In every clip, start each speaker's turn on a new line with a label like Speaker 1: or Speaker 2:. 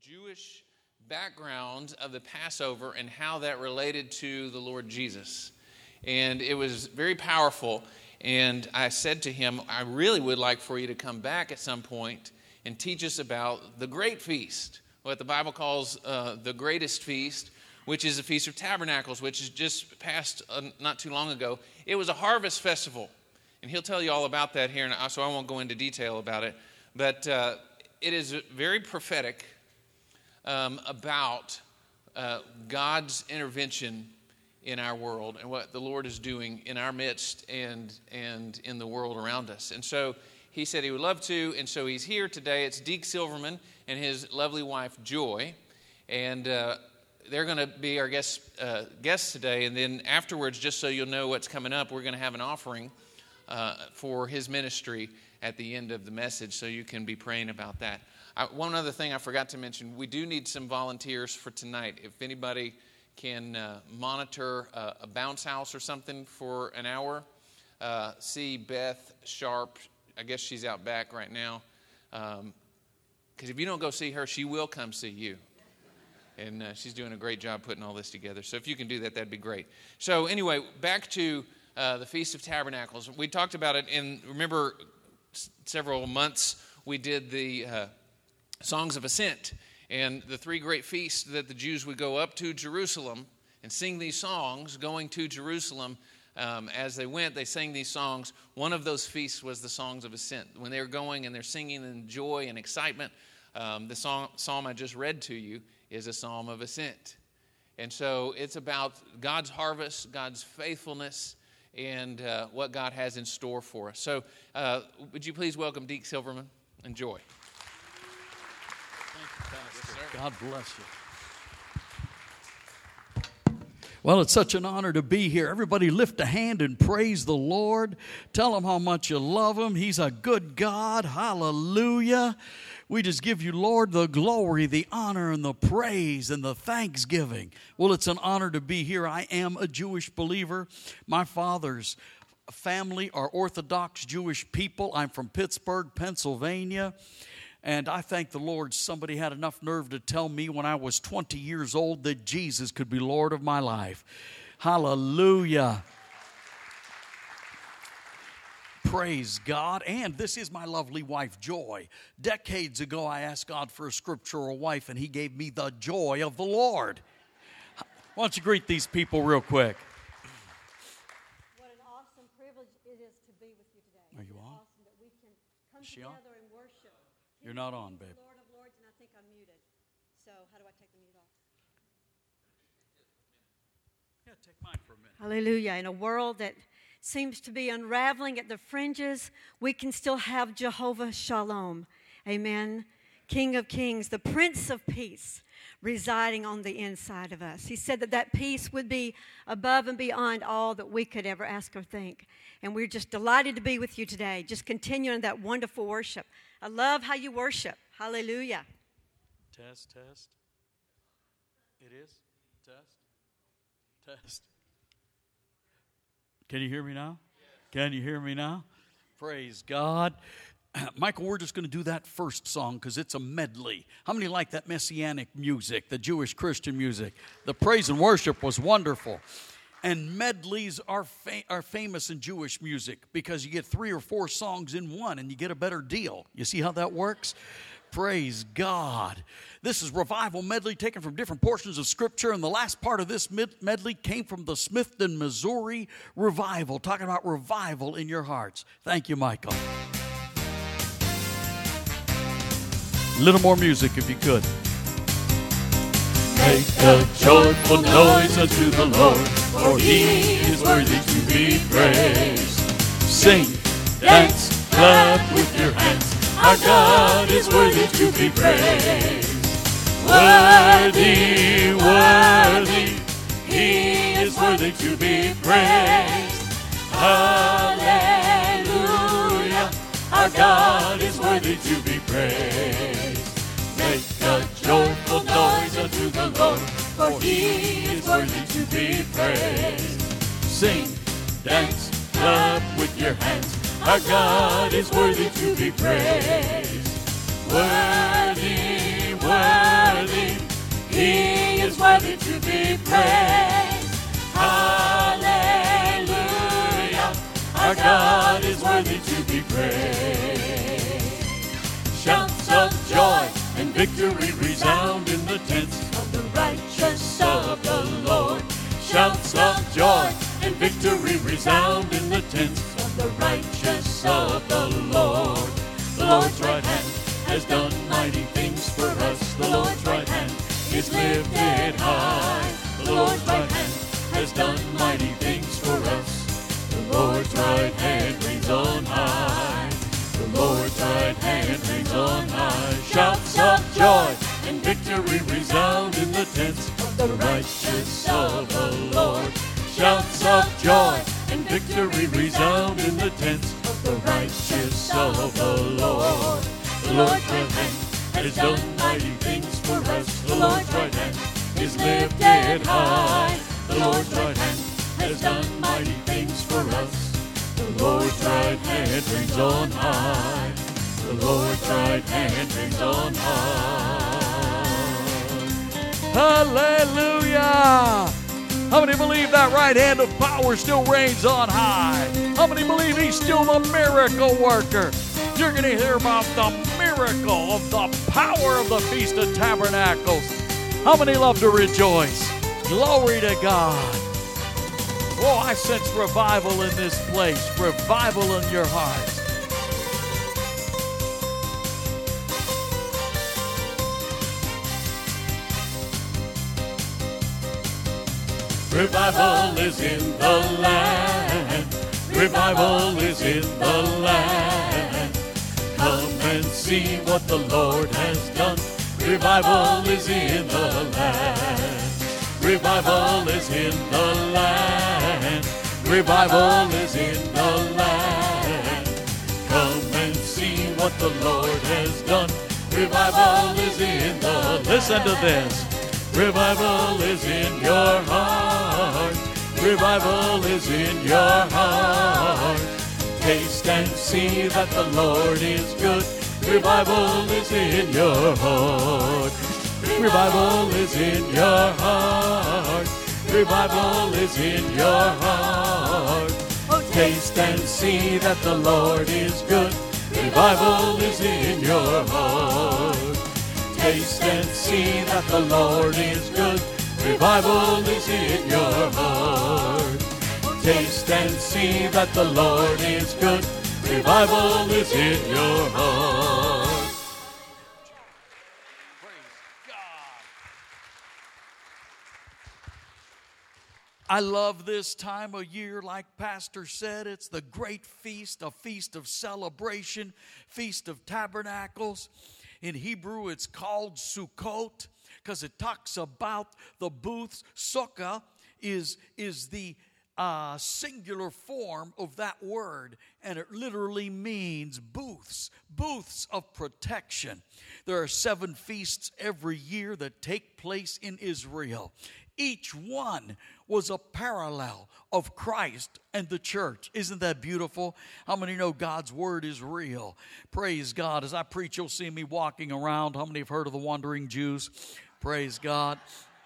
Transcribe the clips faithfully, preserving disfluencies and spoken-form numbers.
Speaker 1: Jewish background of the Passover and how that related to the Lord Jesus. And it was very powerful. And I said to him, I really would like for you to come back at some point and teach us about the Great Feast, what the Bible calls uh, the greatest feast, which is the Feast of Tabernacles, which is just passed uh, not too long ago. It was a harvest festival. And he'll tell you all about that here, and so I won't go into detail about it. But uh, it is very prophetic um, about uh, God's intervention in our world and what the Lord is doing in our midst and and in the world around us. And so he said he would love to, and so he's here today. It's Deke Silverman and his lovely wife, Joy. And uh, they're going to be our guest, uh, guests today. And then afterwards, just so you'll know what's coming up, we're going to have an offering uh, for his ministry at the end of the message, so you can be praying about that. I, one other thing I forgot to mention, we do need some volunteers for tonight. If anybody can uh, monitor uh, a bounce house or something for an hour, uh, see Beth Sharp. I guess she's out back right now. Because um, if you don't go see her, she will come see you. And uh, she's doing a great job putting all this together. So if you can do that, that'd be great. So anyway, back to uh, the Feast of Tabernacles. We talked about it in, remember, s- several months we did the uh, Songs of Ascent. And the three great feasts that the Jews would go up to Jerusalem and sing these songs, going to Jerusalem. Um, as they went, they sang these songs. One of those feasts was the Songs of Ascent. When they were going and they're singing in joy and excitement, um, the song, psalm I just read to you is a psalm of ascent. And so it's about God's harvest, God's faithfulness, and uh, what God has in store for us. So uh, would you please welcome Deke Silverman and Joy.
Speaker 2: God bless you. Well, it's such an honor to be here. Everybody lift a hand and praise the Lord. Tell him how much you love him. He's a good God. Hallelujah. We just give you, Lord, the glory, the honor, and the praise, and the thanksgiving. Well, it's an honor to be here. I am a Jewish believer. My father's family are Orthodox Jewish people. I'm from Pittsburgh, Pennsylvania. And I thank the Lord somebody had enough nerve to tell me when I was twenty years old that Jesus could be Lord of my life. Hallelujah. Praise God. And this is my lovely wife, Joy. Decades ago, I asked God for a scriptural wife, and he gave me the joy of the Lord. Why don't you greet these people real quick?
Speaker 3: What an awesome privilege it is to be with you today.
Speaker 2: Are you on?
Speaker 3: It's awesome that we can come
Speaker 2: Is she
Speaker 3: together
Speaker 2: on?
Speaker 3: and worship.
Speaker 2: You're not on, babe.
Speaker 3: Lord of Lords, and I think I'm muted. So how do I take the mute off?
Speaker 2: Yeah, take mine for a minute.
Speaker 3: Hallelujah. In a world that seems to be unraveling at the fringes, we can still have Jehovah Shalom. Amen. King of Kings, the Prince of Peace, residing on the inside of us. He said that that peace would be above and beyond all that we could ever ask or think. And we're just delighted to be with you today, just continuing that wonderful worship. I love how you worship. Hallelujah.
Speaker 2: Test, test. It is? Test? Test. Can you hear me now? Can you hear me now? Praise God. Michael, we're just going to do that first song because it's a medley. How many like that messianic music, the Jewish Christian music? The praise and worship was wonderful. And medleys are fa- are famous in Jewish music because you get three or four songs in one and you get a better deal. You see how that works? Praise God. This is Revival Medley taken from different portions of Scripture, and the last part of this medley came from the Smithton, Missouri Revival, talking about revival in your hearts. Thank you, Michael. A little more music if you could.
Speaker 4: Make a joyful noise unto the Lord, for he is worthy to be praised. Sing, dance, clap with your hands. Our God is worthy to be praised. Worthy, worthy, he is worthy to be praised. Hallelujah, our God is worthy to be praised. Make a joyful noise unto the Lord, for he is worthy to be praised. Sing, dance, clap with your hands. Our God is worthy to be praised. Worthy, worthy, worthy to be praised. Hallelujah, our God is worthy to be praised. Shouts of joy and victory resound in the tents of the righteous of the Lord. Shouts of joy and victory resound in the tents of the righteous of the Lord. The Lord's right hand has done mighty things for us. The Lord's right hand is lifted high. The Lord's right hand has done mighty things for us. The Lord's right hand reigns on high. The Lord's right hand reigns on high. Shouts of joy and victory resound in the tents of the righteous of the Lord. Shouts of joy and victory resound in the tents of the righteous of the Lord. The Lord's right hand has done mighty things for us. The Lord's right hand is lifted high. The Lord's right hand has done mighty things for us. The Lord's right hand reigns on high. The Lord's right hand reigns on high.
Speaker 2: Hallelujah! How many believe that right hand of power still reigns on high? How many believe he's still the miracle worker? You're going to hear about the miracle of the power of the Feast of Tabernacles. How many love to rejoice? Glory to God. Oh, I sense revival in this place, revival in your hearts.
Speaker 4: Revival is in the land. Revival is in the land. Come and see what the Lord has done. Revival is in the land. Revival is in the land. Revival is in the land. Come and see what the Lord has done. Revival is in the land.
Speaker 2: Listen to this.
Speaker 4: Revival is in your heart. Revival is in your heart. Taste and see that the Lord is good. Revival is in your heart. Revival is in your heart. Revival is in your heart. Taste and see that the Lord is good. Revival is in your heart. Taste and see that the Lord is good. Revival is in your heart. Taste and see that the Lord is good. Revival is in your heart.
Speaker 2: Praise God. I love this time of year. Like Pastor said, it's the great feast, a feast of celebration, Feast of Tabernacles. In Hebrew, it's called Sukkot because it talks about the booths. Sukkah is, is the uh, singular form of that word, and it literally means booths, booths of protection. There are seven feasts every year that take place in Israel. Each one was a parallel of Christ and the church. Isn't that beautiful? How many know God's word is real? Praise God. As I preach, you'll see me walking around. How many have heard of the Wandering Jews? Praise God.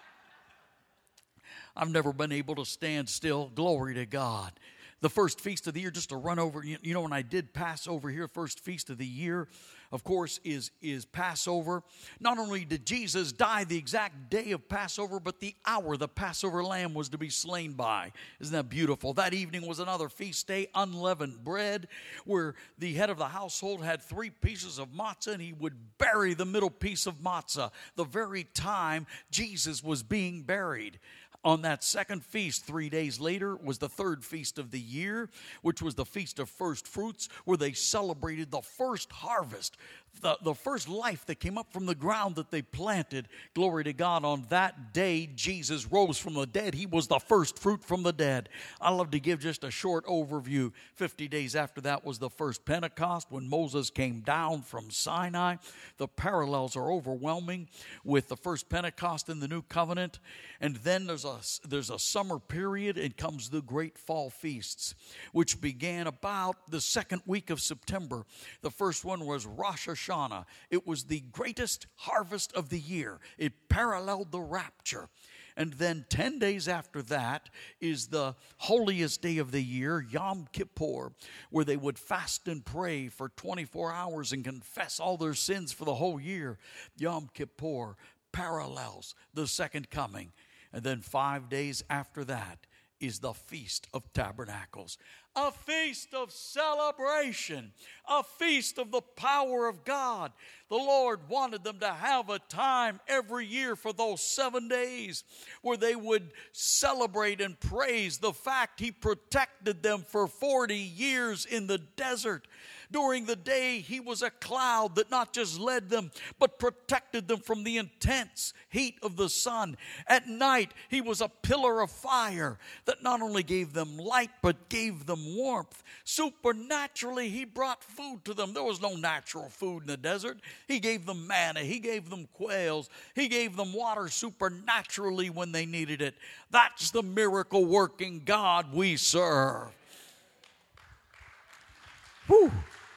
Speaker 2: I've never been able to stand still. Glory to God. The first feast of the year, just to run over, you know, when I did Passover here, first feast of the year, of course, is, is Passover. Not only did Jesus die the exact day of Passover, but the hour the Passover lamb was to be slain by. Isn't that beautiful? That evening was another feast day, unleavened bread, where the head of the household had three pieces of matzah, and he would bury the middle piece of matzah the very time Jesus was being buried. On that second feast, three days later, was the third feast of the year, which was the Feast of First Fruits, where they celebrated the first harvest, the, the first life that came up from the ground that they planted. Glory to God. On that day, Jesus rose from the dead. He was the first fruit from the dead. I love to give just a short overview. Fifty days after that was the first Pentecost, when Moses came down from Sinai. The parallels are overwhelming with the first Pentecost in the New Covenant. And then there's a, there's a summer period, and comes the great fall feasts, which began about the second week of September. The first one was Rosh Hashanah. It was the greatest harvest of the year. It paralleled the rapture. And then ten days after that is the holiest day of the year, Yom Kippur, where they would fast and pray for twenty-four hours and confess all their sins for the whole year. Yom Kippur parallels the second coming. And then five days after that is the Feast of Tabernacles. A feast of celebration, a feast of the power of God. The Lord wanted them to have a time every year for those seven days where they would celebrate and praise the fact He protected them for forty years in the desert. During the day, He was a cloud that not just led them, but protected them from the intense heat of the sun. At night, He was a pillar of fire that not only gave them light, but gave them warmth. Supernaturally, He brought food to them. There was no natural food in the desert. He gave them manna. He gave them quails. He gave them water supernaturally when they needed it. That's the miracle-working God we serve. Whew.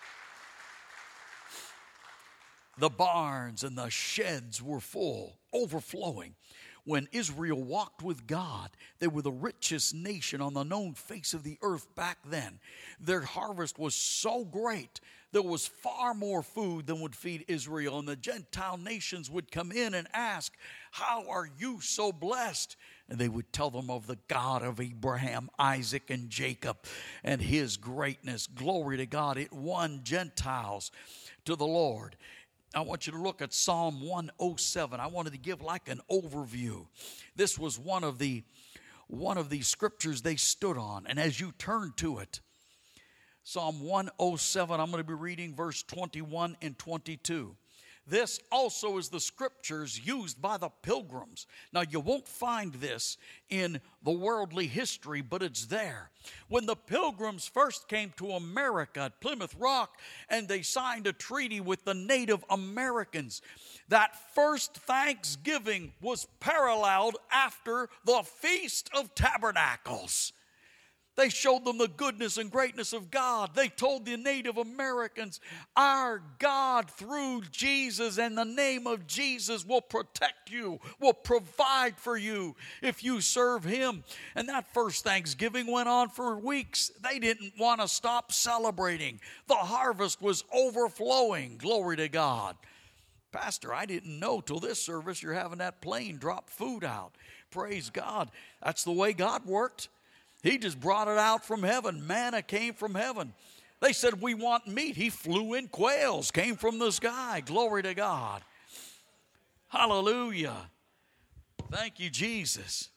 Speaker 2: The barns and the sheds were full, overflowing. When Israel walked with God, they were the richest nation on the known face of the earth back then. Their harvest was so great, there was far more food than would feed Israel. And the Gentile nations would come in and ask, "How are you so blessed?" And they would tell them of the God of Abraham, Isaac, and Jacob and His greatness. Glory to God. It won Gentiles to the Lord. I want you to look at Psalm one oh seven. I wanted to give like an overview. This was one of the one of the scriptures they stood on. And as you turn to it, Psalm one oh seven, I'm going to be reading verse twenty-one and twenty-two. This also is the scriptures used by the pilgrims. Now, you won't find this in the worldly history, but it's there. When the pilgrims first came to America at Plymouth Rock and they signed a treaty with the Native Americans, that first Thanksgiving was paralleled after the Feast of Tabernacles. They showed them the goodness and greatness of God. They told the Native Americans, our God through Jesus and the name of Jesus will protect you, will provide for you if you serve Him. And that first Thanksgiving went on for weeks. They didn't want to stop celebrating. The harvest was overflowing. Glory to God. Pastor, I didn't know till this service you're having that plane drop food out. Praise God. That's the way God worked. He just brought it out from heaven. Manna came from heaven. They said, we want meat. He flew in quails, came from the sky. Glory to God. Hallelujah. Thank you, Jesus.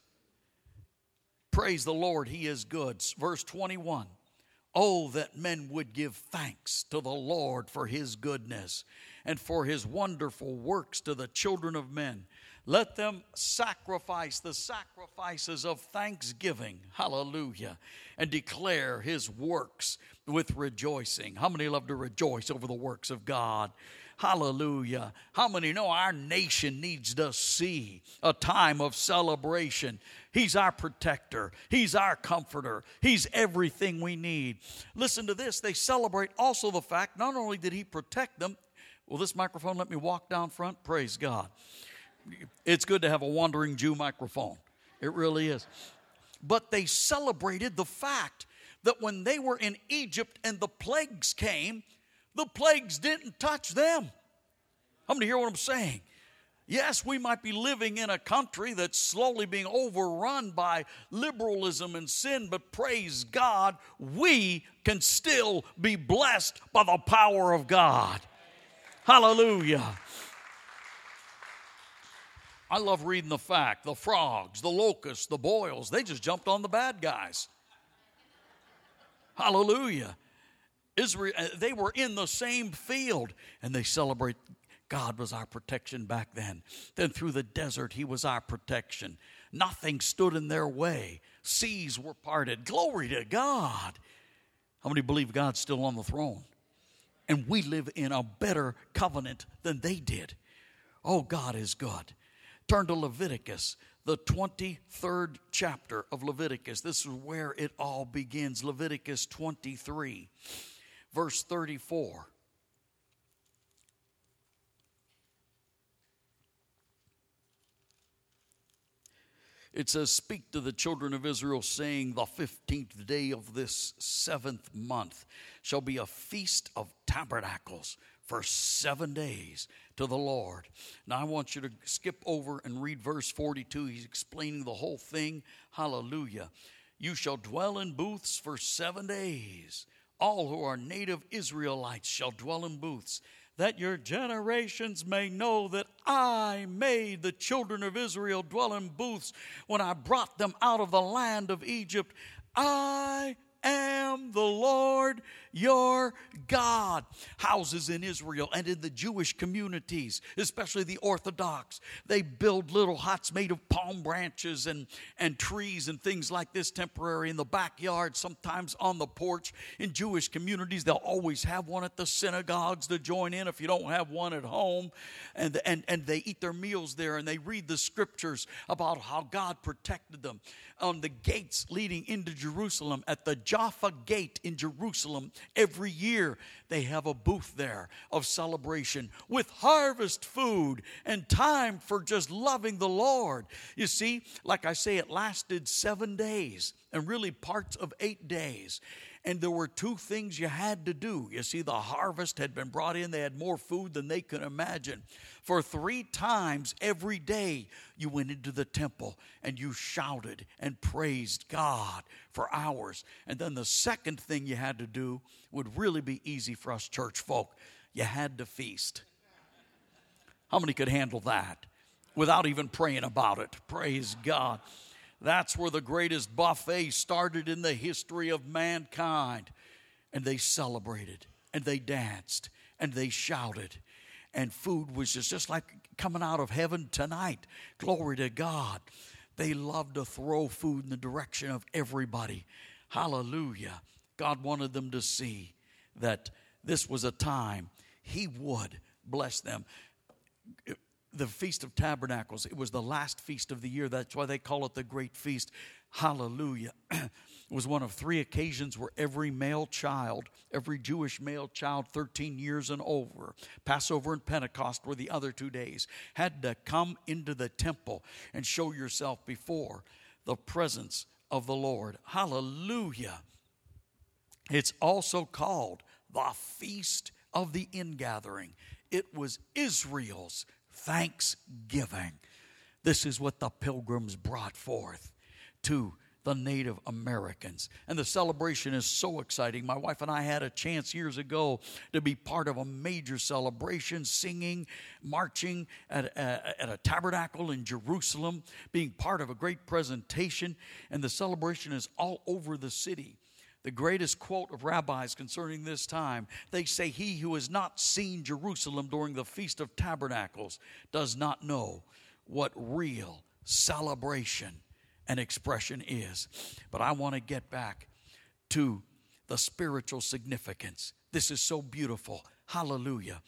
Speaker 2: Praise the Lord. He is good. Verse twenty-one. Oh, that men would give thanks to the Lord for His goodness and for His wonderful works to the children of men. Let them sacrifice the sacrifices of thanksgiving, hallelujah, and declare His works with rejoicing. How many love to rejoice over the works of God? Hallelujah. How many know our nation needs to see a time of celebration? He's our protector. He's our comforter. He's everything we need. Listen to this. They celebrate also the fact not only did He protect them. Will this microphone let me walk down front? Praise God. It's good to have a wandering Jew microphone. It really is. But they celebrated the fact that when they were in Egypt and the plagues came, the plagues didn't touch them. How many hear what I'm saying? Yes, we might be living in a country that's slowly being overrun by liberalism and sin, but praise God, we can still be blessed by the power of God. Hallelujah. I love reading the fact, the frogs, the locusts, the boils, they just jumped on the bad guys. Hallelujah. Israel, they were in the same field, and they celebrate God was our protection back then. Then through the desert, He was our protection. Nothing stood in their way. Seas were parted. Glory to God. How many believe God's still on the throne? And we live in a better covenant than they did. Oh, God is good. Turn to Leviticus, the twenty-third chapter of Leviticus. This is where it all begins. Leviticus twenty-three, verse thirty-four. It says, speak to the children of Israel, saying, the fifteenth day of this seventh month shall be a feast of tabernacles for seven days to the Lord. Now I want you to skip over and read verse forty-two. He's explaining the whole thing. Hallelujah. You shall dwell in booths for seven days. All who are native Israelites shall dwell in booths, that your generations may know that I made the children of Israel dwell in booths when I brought them out of the land of Egypt. I am the Lord your God. Houses in Israel and in the Jewish communities, especially the Orthodox, they build little huts made of palm branches and, and trees and things like this, temporary in the backyard, sometimes on the porch. In Jewish communities, they'll always have one at the synagogues to join in if you don't have one at home. And, and, and they eat their meals there, and they read the scriptures about how God protected them. On the gates leading into Jerusalem, at the Jaffa Gate in Jerusalem, every year they have a booth there of celebration with harvest food and time for just loving the Lord. You see, like I say, it lasted seven days and really parts of eight days. And there were two things you had to do. You see, the harvest had been brought in. They had more food than they could imagine. For three times every day, you went into the temple and you shouted and praised God for hours. And then the second thing you had to do would really be easy for us church folk. You had to feast. How many could handle that without even praying about it? Praise God. That's where the greatest buffet started in the history of mankind. And they celebrated, and they danced, and they shouted. And food was just, just like coming out of heaven tonight. Glory to God. They loved to throw food in the direction of everybody. Hallelujah. God wanted them to see that this was a time He would bless them. The Feast of Tabernacles, it was the last feast of the year. That's why they call it the Great Feast. Hallelujah. It was one of three occasions where every male child, every Jewish male child, thirteen years and over, Passover and Pentecost were the other two days, had to come into the temple and show yourself before the presence of the Lord. Hallelujah. It's also called the Feast of the Ingathering. It was Israel's thanksgiving. This is what the pilgrims brought forth to the Native Americans. And the celebration is so exciting. My wife and I had a chance years ago to be part of a major celebration, singing, marching at a, at a tabernacle in Jerusalem, being part of a great presentation. And the celebration is all over the city. The greatest quote of rabbis concerning this time, they say, he who has not seen Jerusalem during the Feast of Tabernacles does not know what real celebration and expression is. But I want to get back to the spiritual significance. This is so beautiful. Hallelujah.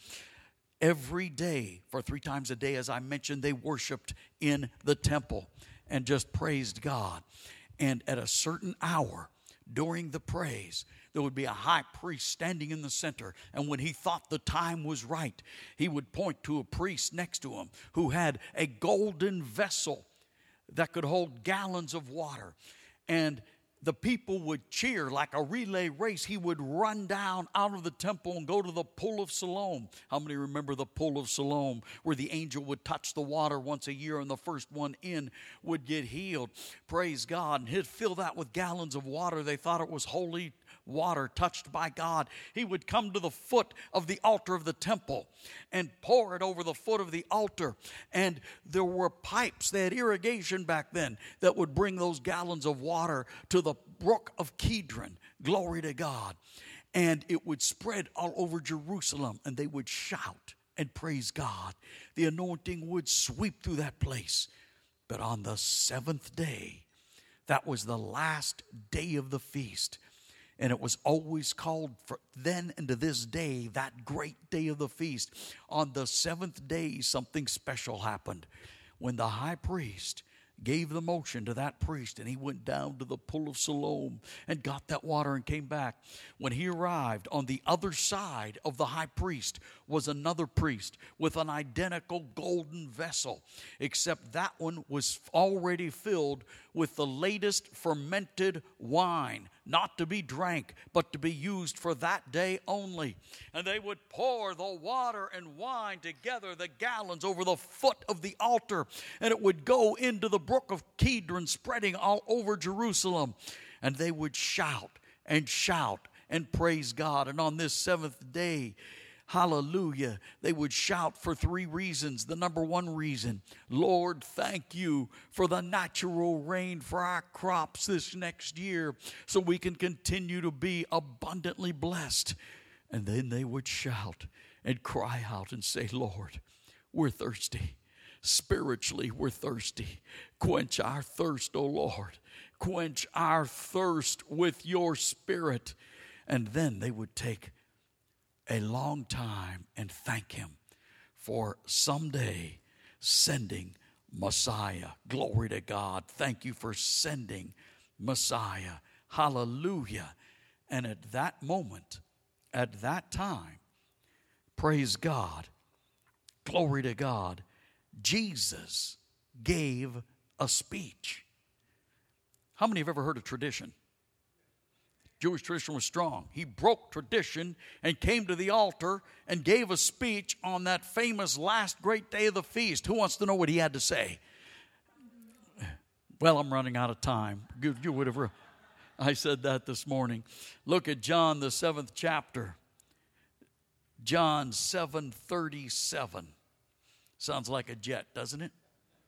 Speaker 2: Every day, for three times a day, as I mentioned, they worshiped in the temple and just praised God. And at a certain hour, during the praise, there would be a high priest standing in the center. And when he thought the time was right, he would point to a priest next to him who had a golden vessel that could hold gallons of water. And the people would cheer like a relay race. He would run down out of the temple and go to the pool of Siloam. How many remember the pool of Siloam, where the angel would touch the water once a year and the first one in would get healed? Praise God. And he'd fill that with gallons of water. They thought it was holy water touched by God. He would come to the foot of the altar of the temple and pour it over the foot of the altar. And there were pipes, they had irrigation back then, that would bring those gallons of water to the brook of Kidron. Glory to God. And it would spread all over Jerusalem, and they would shout and praise God. The anointing would sweep through that place. But on the seventh day, that was the last day of the feast. And it was always called for then and to this day, that great day of the feast. On the seventh day, something special happened. When the high priest gave the motion to that priest, and he went down to the pool of Siloam and got that water and came back. When he arrived, on the other side of the high priest was another priest with an identical golden vessel, except that one was already filled with the latest fermented wine, not to be drank, but to be used for that day only. And they would pour the water and wine together, the gallons, over the foot of the altar, and it would go into the brook of Kidron, spreading all over Jerusalem. And they would shout and shout and praise God. And on this seventh day, hallelujah, they would shout for three reasons. The number one reason, Lord, thank you for the natural rain for our crops this next year so we can continue to be abundantly blessed. And then they would shout and cry out and say, Lord, we're thirsty. Spiritually, we're thirsty. Quench our thirst, O Lord. Quench our thirst with your Spirit. And then they would take a long time and thank him for someday sending Messiah. Glory to God. Thank you for sending Messiah. Hallelujah. And at that moment, at that time, praise God, glory to God, Jesus gave a speech. How many have ever heard of tradition? Jewish tradition was strong. He broke tradition and came to the altar and gave a speech on that famous last great day of the feast. Who wants to know what he had to say? Well, I'm running out of time. You, you would have. I said that this morning. Look at John, the seventh chapter. John seven thirty-seven. Sounds like a jet, doesn't it?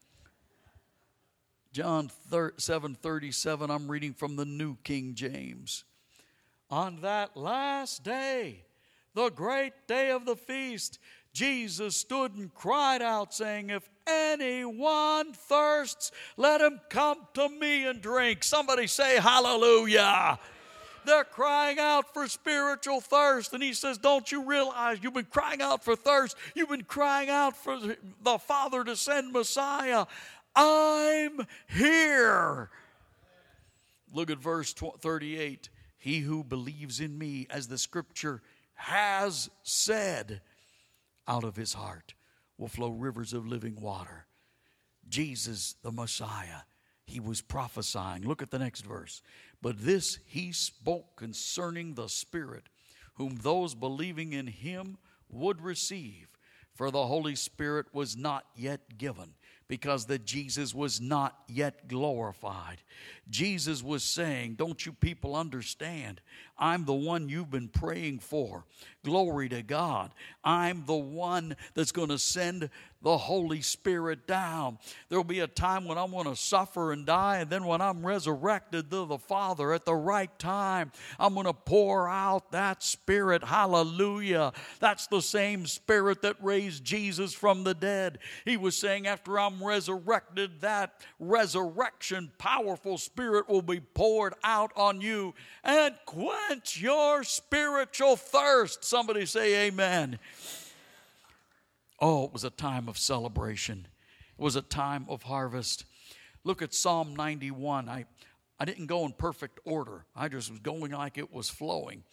Speaker 2: John seven thirty-seven, I'm reading from the New King James. On that last day, the great day of the feast, Jesus stood and cried out, saying, if anyone thirsts, let him come to me and drink. Somebody say hallelujah. They're crying out for spiritual thirst. And he says, don't you realize you've been crying out for thirst? You've been crying out for the Father to send Messiah. I'm here. Look at verse thirty-eight. He who believes in me, as the scripture has said, out of his heart will flow rivers of living water. Jesus, the Messiah, he was prophesying. Look at the next verse. But this he spoke concerning the Spirit, whom those believing in him would receive. For the Holy Spirit was not yet given, because that Jesus was not yet glorified. Jesus was saying, don't you people understand? I'm the one you've been praying for. Glory to God. I'm the one that's going to send the Holy Spirit down. There'll be a time when I'm going to suffer and die, and then when I'm resurrected to the Father at the right time, I'm going to pour out that Spirit. Hallelujah. That's the same Spirit that raised Jesus from the dead. He was saying, after I'm resurrected, that resurrection powerful Spirit will be poured out on you and quench your spiritual thirst. Somebody say amen. Oh, it was a time of celebration. It was a time of harvest. Look at Psalm ninety-one. I, I didn't go in perfect order. I just was going like it was flowing.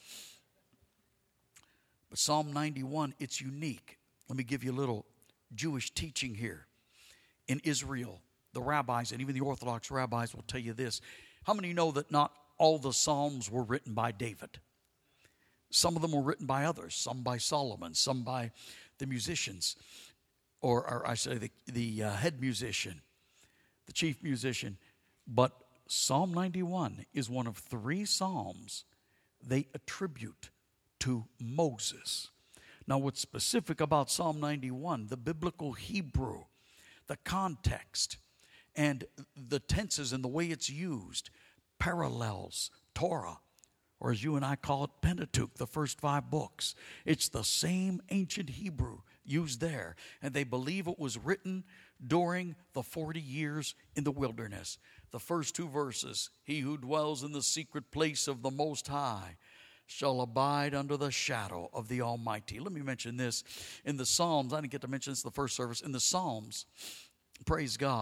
Speaker 2: But Psalm ninety-one, it's unique. Let me give you a little Jewish teaching here. In Israel, the rabbis and even the Orthodox rabbis will tell you this. How many know that not all the Psalms were written by David? Some of them were written by others. Some by Solomon. Some by the musicians. Or, or I say the, the uh, head musician. The chief musician. But Psalm ninety-one is one of three Psalms they attribute to Moses. Now what's specific about Psalm ninety-one, the biblical Hebrew, the context, and the tenses and the way it's used parallels Torah, or as you and I call it, Pentateuch, the first five books. It's the same ancient Hebrew used there. And they believe it was written during the forty years in the wilderness. The first two verses, he who dwells in the secret place of the Most High shall abide under the shadow of the Almighty. Let me mention this. In the Psalms, I didn't get to mention this in the first service. In the Psalms, praise God,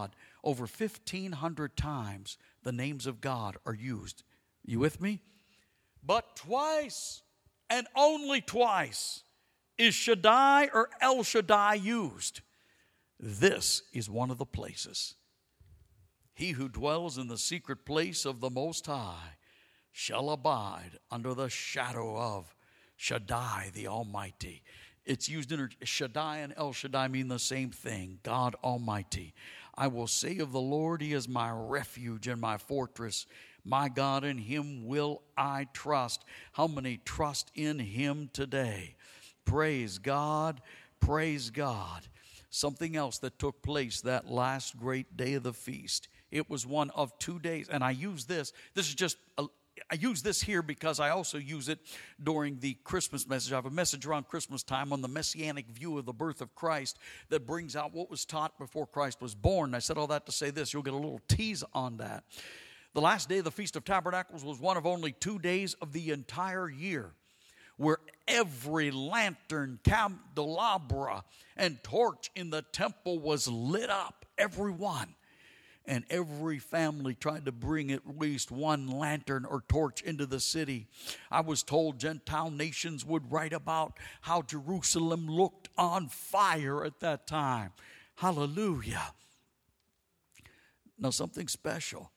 Speaker 2: over fifteen hundred times the names of God are used. You with me? But twice, and only twice, is Shaddai or El Shaddai used. This is one of the places. He who dwells in the secret place of the Most High shall abide under the shadow of Shaddai the Almighty. It's used in Shaddai and El Shaddai mean the same thing, God Almighty. I will say of the Lord, He is my refuge and my fortress. My God, in Him will I trust. How many trust in Him today? Praise God, praise God. Something else that took place that last great day of the feast. It was one of two days, and I use this. This is just, a, I use this here because I also use it during the Christmas message. I have a message around Christmas time on the messianic view of the birth of Christ that brings out what was taught before Christ was born. I said all that to say this. You'll get a little tease on that. The last day of the Feast of Tabernacles was one of only two days of the entire year where every lantern, candelabra, and torch in the temple was lit up, every one. And every family tried to bring at least one lantern or torch into the city. I was told Gentile nations would write about how Jerusalem looked on fire at that time. Hallelujah. Now, something special.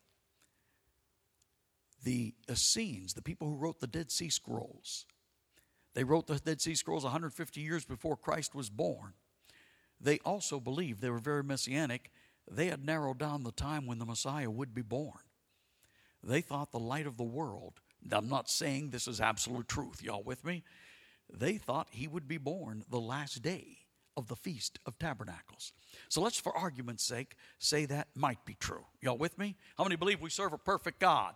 Speaker 2: The Essenes, the people who wrote the Dead Sea Scrolls, they wrote the Dead Sea Scrolls one hundred fifty years before Christ was born. They also believed, they were very messianic, they had narrowed down the time when the Messiah would be born. They thought the light of the world, I'm not saying this is absolute truth, y'all with me? They thought He would be born the last day of the Feast of Tabernacles. So let's, for argument's sake, say that might be true. Y'all with me? How many believe we serve a perfect God?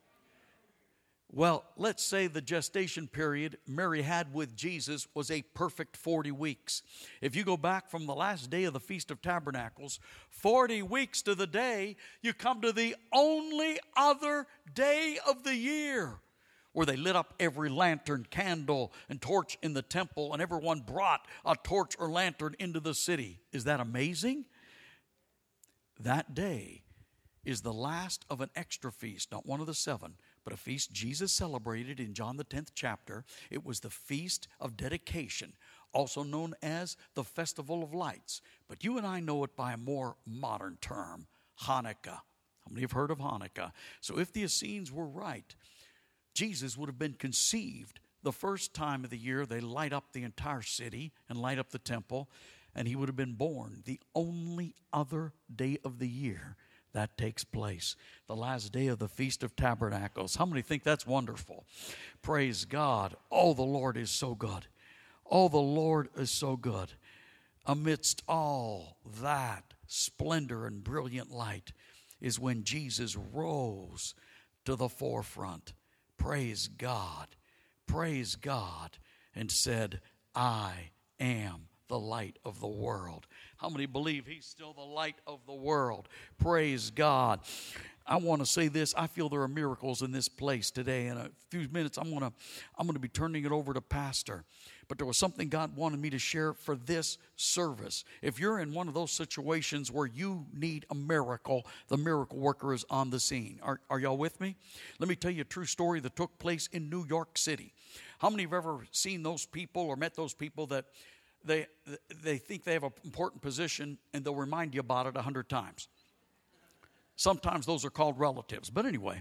Speaker 2: Well, let's say the gestation period Mary had with Jesus was a perfect forty weeks. If you go back from the last day of the Feast of Tabernacles, forty weeks to the day, you come to the only other day of the year where they lit up every lantern, candle, and torch in the temple, and everyone brought a torch or lantern into the city. Is that amazing? That day is the last of an extra feast, not one of the seven, but a feast Jesus celebrated in John the tenth chapter. It was the Feast of Dedication, also known as the Festival of Lights. But you and I know it by a more modern term, Hanukkah. How many have heard of Hanukkah? So if the Essenes were right, Jesus would have been conceived the first time of the year they light up the entire city and light up the temple, and He would have been born the only other day of the year that takes place, the last day of the Feast of Tabernacles. How many think that's wonderful? Praise God. Oh, the Lord is so good. Oh, the Lord is so good. Amidst all that splendor and brilliant light is when Jesus rose to the forefront. Praise God. Praise God. And said, I am the light of the world. How many believe He's still the light of the world? Praise God. I want to say this. I feel there are miracles in this place today. In a few minutes, I'm going to I'm going to be turning it over to Pastor. But there was something God wanted me to share for this service. If you're in one of those situations where you need a miracle, the miracle worker is on the scene. Are, are y'all with me? Let me tell you a true story that took place in New York City. How many have ever seen those people or met those people that They they think they have an important position, and they'll remind you about it a hundred times? Sometimes those are called relatives. But anyway,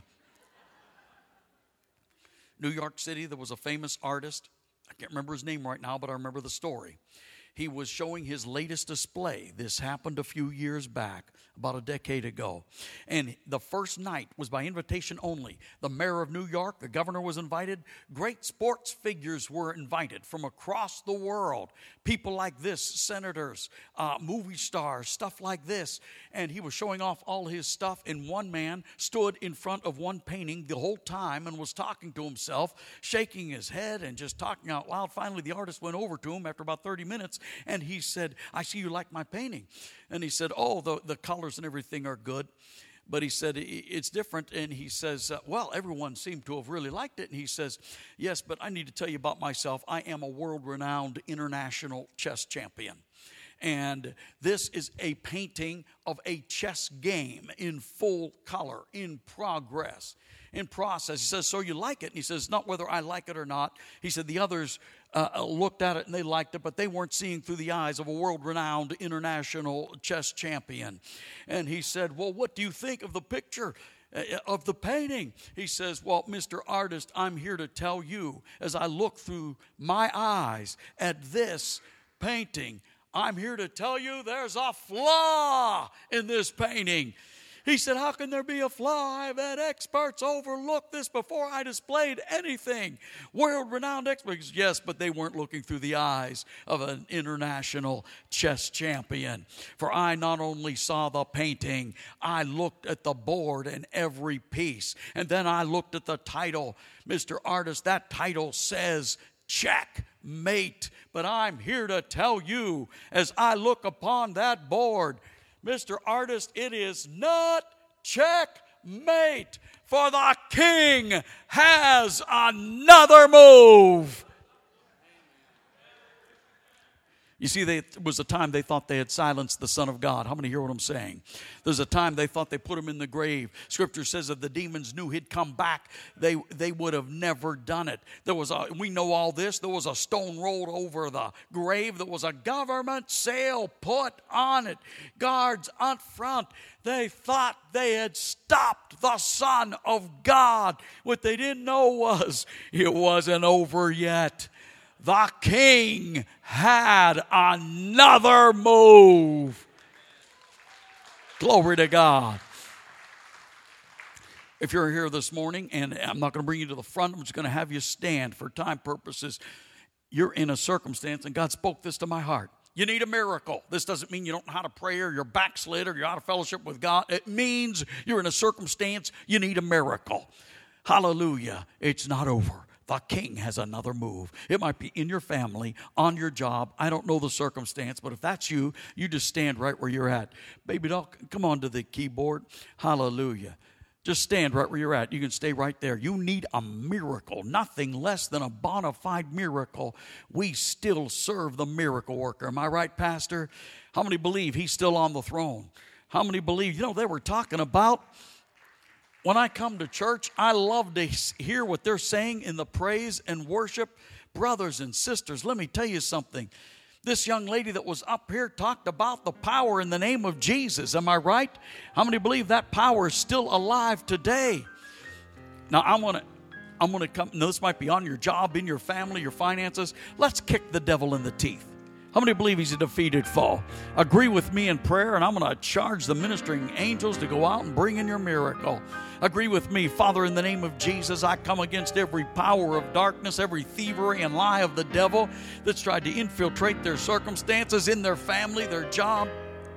Speaker 2: New York City, there was a famous artist. I can't remember his name right now, but I remember the story. He was showing his latest display. This happened a few years back, about a decade ago. And the first night was by invitation only. The mayor of New York, the governor was invited. Great sports figures were invited from across the world. People like this, senators, uh, movie stars, stuff like this. And he was showing off all his stuff. And one man stood in front of one painting the whole time and was talking to himself, shaking his head and just talking out loud. Finally, the artist went over to him after about thirty minutes. And he said, I see you like my painting. And he said, oh, the, the colors and everything are good. But he said, it's different. And he says, uh, well, everyone seemed to have really liked it. And he says, yes, but I need to tell you about myself. I am a world-renowned international chess champion. And this is a painting of a chess game in full color, in progress, in process. He says, so you like it? And he says, not whether I like it or not. He said the others uh, looked at it and they liked it, but they weren't seeing through the eyes of a world-renowned international chess champion. And he said, well, what do you think of the picture, uh, of the painting? He says, well, Mister Artist, I'm here to tell you, as I look through my eyes at this painting, I'm here to tell you there's a flaw in this painting. He said, how can there be a flaw? I've had experts overlook this before I displayed anything. World-renowned experts. Yes, but they weren't looking through the eyes of an international chess champion. For I not only saw the painting, I looked at the board and every piece. And then I looked at the title. Mister Artist, that title says checkmate. But I'm here to tell you, as I look upon that board, Mister Artist, it is not checkmate, for the king has another move. You see, there was a time they thought they had silenced the Son of God. How many hear what I'm saying? There's a time they thought they put him in the grave. Scripture says if the demons knew he'd come back, they, they would have never done it. There was a, we know all this. There was a stone rolled over the grave. There was a government seal put on it. Guards up front. They thought they had stopped the Son of God. What they didn't know was it wasn't over yet. The king had another move. Glory to God. If you're here this morning, and I'm not going to bring you to the front, I'm just going to have you stand for time purposes. You're in a circumstance, and God spoke this to my heart. You need a miracle. This doesn't mean you don't know how to pray or you're backslid or you're out of fellowship with God. It means you're in a circumstance, you need a miracle. Hallelujah. It's not over. The king has another move. It might be in your family, on your job. I don't know the circumstance, but if that's you, you just stand right where you're at. Baby doll, come on to the keyboard. Hallelujah. Just stand right where you're at. You can stay right there. You need a miracle, nothing less than a bona fide miracle. We still serve the miracle worker. Am I right, Pastor? How many believe he's still on the throne? How many believe, you know, they were talking about, when I come to church, I love to hear what they're saying in the praise and worship. Brothers and sisters, let me tell you something. This young lady that was up here talked about the power in the name of Jesus. Am I right? How many believe that power is still alive today? Now, I want to I'm going to come. Now, this might be on your job, in your family, your finances. Let's kick the devil in the teeth. How many believe he's a defeated foe? Agree with me in prayer, and I'm going to charge the ministering angels to go out and bring in your miracle. Agree with me. Father, in the name of Jesus, I come against every power of darkness, every thievery and lie of the devil that's tried to infiltrate their circumstances, in their family, their job,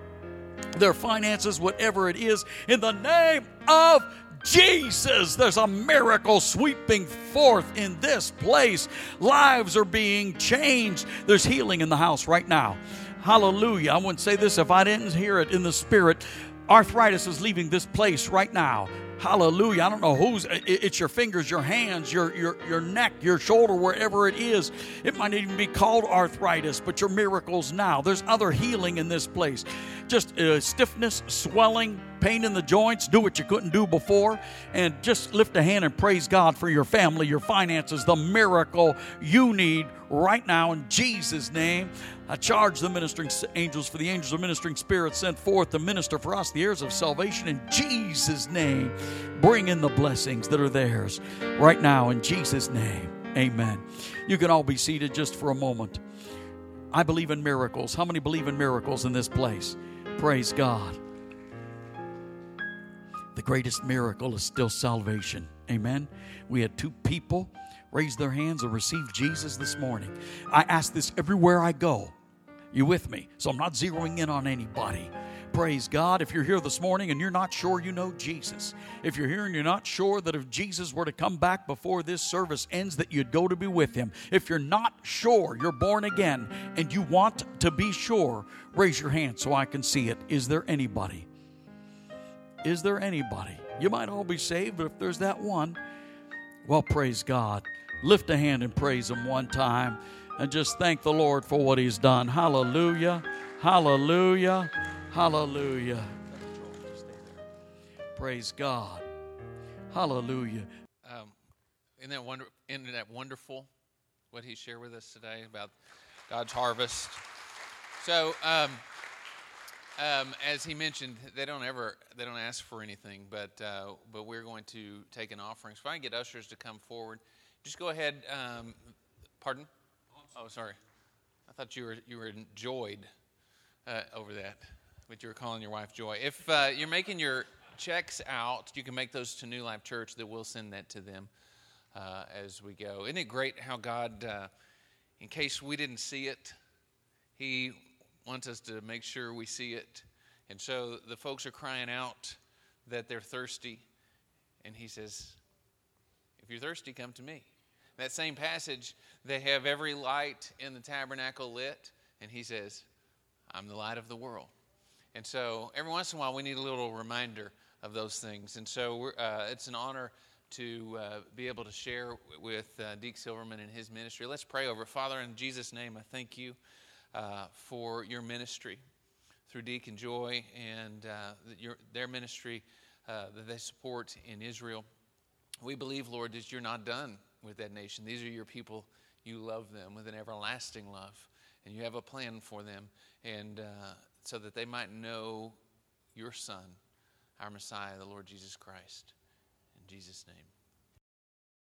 Speaker 2: their finances, whatever it is. In the name of Jesus, there's a miracle sweeping forth in this place. Lives are being changed. There's healing in the house right now. Hallelujah. I wouldn't say this if I didn't hear it in the spirit. Arthritis is leaving this place right now. Hallelujah. I don't know who's, it's your fingers, your hands, your, your, your neck, your shoulder, wherever it is. It might even be called arthritis, but your miracles now. There's other healing in this place. Just uh, stiffness, swelling, pain in the joints. Do what you couldn't do before. And just lift a hand and praise God for your family, your finances, the miracle you need right now in Jesus' name. I charge the ministering angels, for the angels of ministering spirits sent forth to minister for us, the heirs of salvation, in Jesus' name. Bring in the blessings that are theirs right now in Jesus' name. Amen. You can all be seated just for a moment. I believe in miracles. How many believe in miracles in this place? Praise God. The greatest miracle is still salvation. Amen. We had two people raise their hands and receive Jesus this morning. I ask this everywhere I go. You with me? So I'm not zeroing in on anybody. Praise God. If you're here this morning and you're not sure you know Jesus, if you're here and you're not sure that if Jesus were to come back before this service ends, that you'd go to be with him. If you're not sure you're born again and you want to be sure, raise your hand so I can see it. Is there anybody? Is there anybody? You might all be saved, but if there's that one, well, praise God. Lift a hand and praise him one time and just thank the Lord for what he's done. Hallelujah. Hallelujah. Hallelujah. Praise God. Hallelujah.
Speaker 1: Um, isn't that wonder? Isn't that wonderful? What he shared with us today about God's harvest. So, um, um, as he mentioned, they don't ever they don't ask for anything, but uh, but we're going to take an offering. So if I can get ushers to come forward, just go ahead. Um, pardon? Oh, sorry. I thought you were you were enjoyed uh, over that, but you were calling your wife Joy. If uh, you're making your checks out, you can make those to New Life Church. That we'll send that to them uh, as we go. Isn't it great how God, uh, in case we didn't see it, He wants us to make sure we see it. And so the folks are crying out that they're thirsty, and He says, if you're thirsty, come to me. That same passage, they have every light in the tabernacle lit, and He says, I'm the light of the world. And so every once in a while, we need a little reminder of those things. And so we're, uh, it's an honor to uh, be able to share with uh, Deke Silverman and his ministry. Let's pray over it. Father, in Jesus' name, I thank you uh, for your ministry through Deke and Joy and uh, your, their ministry uh, that they support in Israel. We believe, Lord, that you're not done with that nation. These are your people. You love them with an everlasting love, and you have a plan for them, and uh, so that they might know your Son, our Messiah, the Lord Jesus Christ. In Jesus' name.